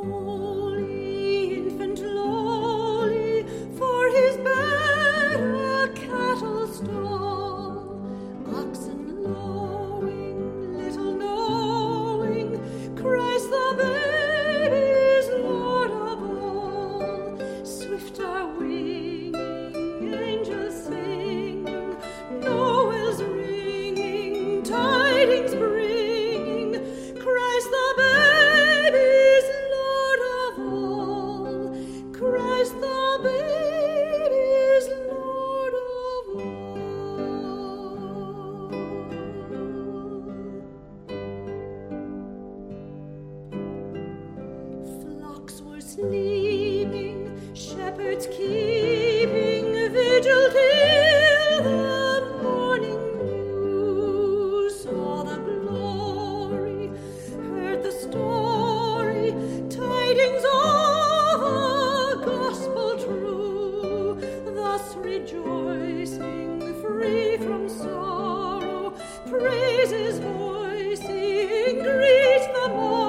Holy infant lowly, for his bed a cattle stall, oxen lowing, little knowing, Christ the babe is Lord of all. Swift are winging, angels singing, Noel's ringing, tidings bringing, Christ the babe is Lord of all. Christ the babe is Lord of all. Flocks were sleeping, shepherds keeping vigil till the morning dew. Saw the glory, heard the story, tidings of a gospel true. Thus rejoicing, free from sorrow, praise his voicing, greet the morning.